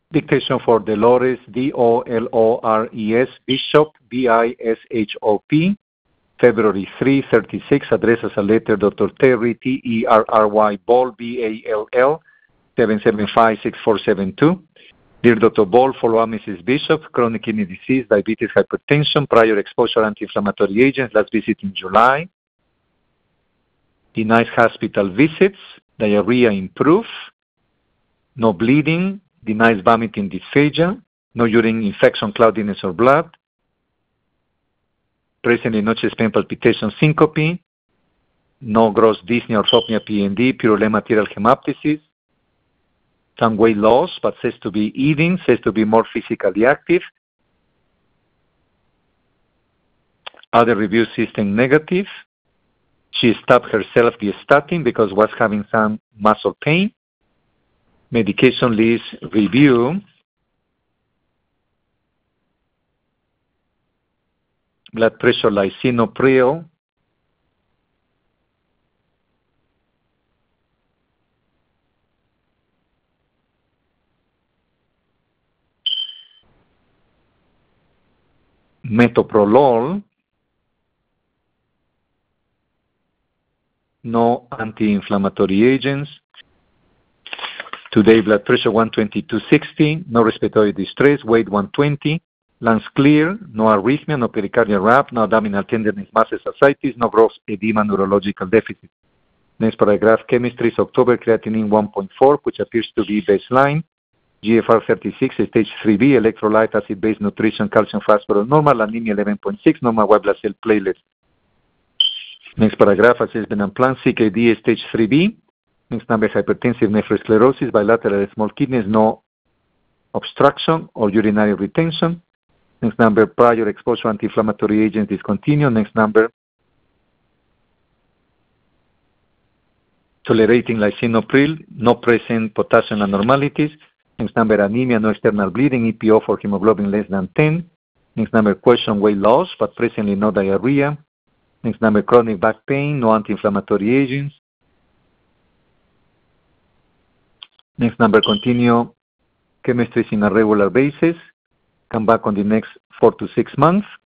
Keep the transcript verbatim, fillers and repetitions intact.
Dictation for Dolores, D O L O R E S, Bishop, B I S H O P, February third, thirty-six, address as a letter, Doctor Terry, T E R R Y, Ball, B A L L, seven seven five, six four seven two. Dear Doctor Ball, follow-up Missus Bishop, chronic kidney disease, diabetes, hypertension, prior exposure anti-inflammatory agents, last visit in July. Denies hospital visits, diarrhea improved, no bleeding, denies vomiting dysphagia, no urine infection, cloudiness, or blood, present in no chest pain, palpitation, syncope, no gross dyspnea, orthopnea, P N D, purulent material hemoptysis, some weight loss, but says to be eating, says to be more physically active. Other review system negative. She stopped herself the statin because was having some muscle pain. Medication list review. Blood pressure lisinopril. Metoprolol. No anti-inflammatory agents. Today, blood pressure one twenty-two sixty, no respiratory distress, weight one twenty, lungs clear, no arrhythmia, no pericardial rap, no abdominal tenderness, muscle ascites, no gross edema, neurological deficit. Next paragraph, chemistry is October, creatinine one point four, which appears to be baseline. G F R thirty-six, stage three B, electrolyte, acid-based nutrition, calcium, phosphorus, normal, anemia eleven point six, normal white blood cell platelets. Next paragraph, assessment and plan, C K D, stage three B. Next number, hypertensive nephrosclerosis, bilateral small kidneys, no obstruction or urinary retention. Next number, prior exposure anti-inflammatory agents discontinued. Next number, tolerating lisinopril, no present potassium abnormalities. Next number, anemia, no external bleeding, E P O for hemoglobin less than ten. Next number, question weight loss, but presently no diarrhea. Next number, chronic back pain, no anti-inflammatory agents. Next number, continue chemistries in a regular basis. Come back on the next four to six months.